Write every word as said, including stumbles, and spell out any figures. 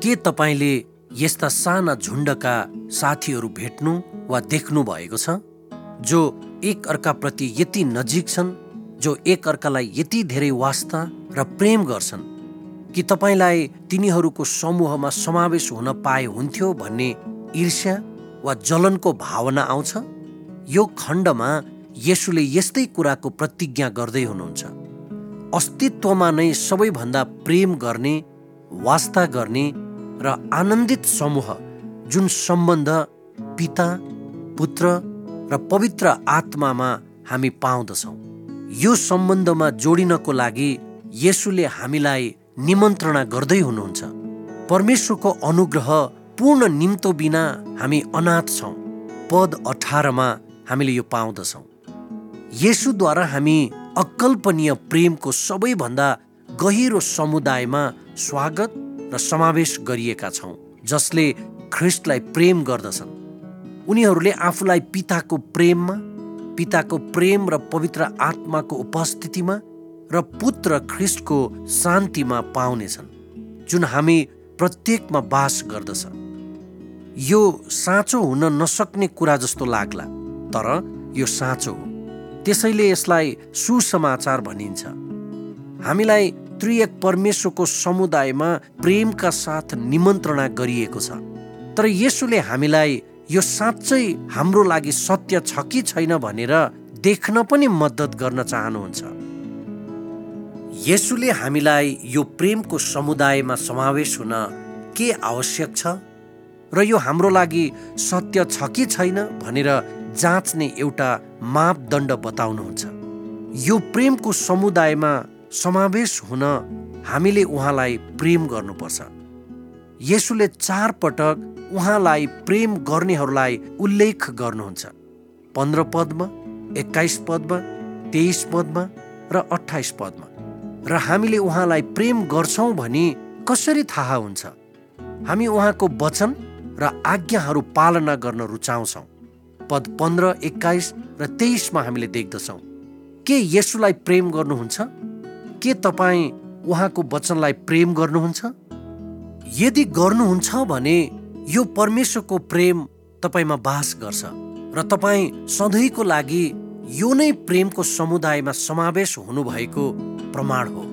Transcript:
के तपाईँले यस्ता साना झुन्डका साथीहरू भेट्नु वा देख्नु भएको छ जो एक अर्काप्रति यति नजिक छन्, जो एक अर्कालाई यति धेरै वास्ता र प्रेम गर्छन् कि तपाईँलाई तिनीहरूको समूहमा समावेश हुन पाए हुन्थ्यो भन्ने ईर्ष्या वा जलनको भावना आउँछ? यो खण्डमा येशूले यस्तै कुराको प्रतिज्ञा गर्दै हुनुहुन्छ। अस्तित्वमा नै सबैभन्दा प्रेम गर्ने, वास्ता गर्ने र आनन्दित समूह जुन सम्बन्ध पिता, पुत्र र पवित्र आत्मामा हामी पाउँदछौँ, यो सम्बन्धमा जोडिनको लागि येशूले हामीलाई निमन्त्रणा गर्दै हुनुहुन्छ। परमेश्वरको अनुग्रह पूर्ण निम्तो बिना हामी अनाथ छौँ। पद अठारमा हामीले यो पाउँदछौँ। येशूद्वारा हामी अकल्पनीय प्रेमको सबैभन्दा गहिरो समुदायमा स्वागत र समावेश गरिएका छौँ, जसले ख्रिस्टलाई प्रेम गर्दछन्। उनीहरूले आफूलाई पिताको प्रेममा, पिताको प्रेम र पवित्र आत्माको उपस्थितिमा र पुत्र ख्रिस्टको शान्तिमा पाउनेछन्, जुन हामी प्रत्येकमा बास गर्दछ। यो साँचो हुन नसक्ने कुरा जस्तो लाग्ला, तर यो साँचो हो। त्यसैले यसलाई सुसमाचार भनिन्छ। हामीलाई त्रिएक परमेश्वरको समुदायमा प्रेमका साथ निमन्त्रणा गरिएको छ। तर येशूले हामीलाई यो साँच्चै हाम्रो लागि सत्य छ कि छैन भनेर देख्न पनि मद्दत गर्न चाहनुहुन्छ। येशूले हामीलाई यो प्रेमको समुदायमा समावेश हुन के आवश्यक छ र यो हाम्रो लागि सत्य छ कि छैन भनेर जाँच्ने एउटा मापदण्ड बताउनुहुन्छ। यो प्रेमको समुदायमा समावेश हुन हामीले उहाँलाई प्रेम गर्नुपर्छ। येशूले चार पटक उहाँलाई प्रेम गर्नेहरूलाई उल्लेख गर्नुहुन्छ। पन्ध्र पदमा, एक्काइस पदमा, तेइस पदमा र अठाइस पदमा। र हामीले उहाँलाई प्रेम गर्छौँ भनी कसरी थाहा हुन्छ? हामी उहाँको वचन र आज्ञाहरू पालना गर्न रुचाउँछौँ। पद पन्ध्र, एक्काइस र तेइसमा हामीले देख्दछौँ। के येशूलाई प्रेम गर्नुहुन्छ? के तपाईँ उहाँको वचनलाई प्रेम गर्नुहुन्छ? यदि गर्नुहुन्छ भने यो परमेश्वरको प्रेम तपाईँमा बास गर्छ र तपाईँ सधैँको लागि यो नै प्रेमको समुदायमा समावेश हुनुभएको प्रमाण हो।